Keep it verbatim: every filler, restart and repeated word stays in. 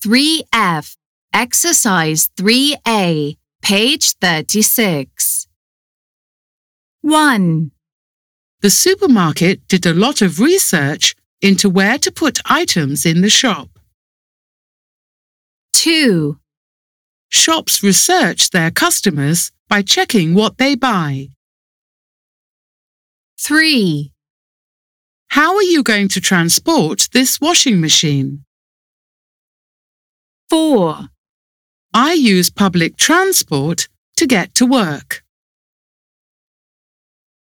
three F, Exercise three A, page thirty-six. one. The supermarket did a lot of research into where to put items in the shop. two. Shops research their customers by checking what they buy. three. How are you going to transport this washing machine? four. I use public transport to get to work.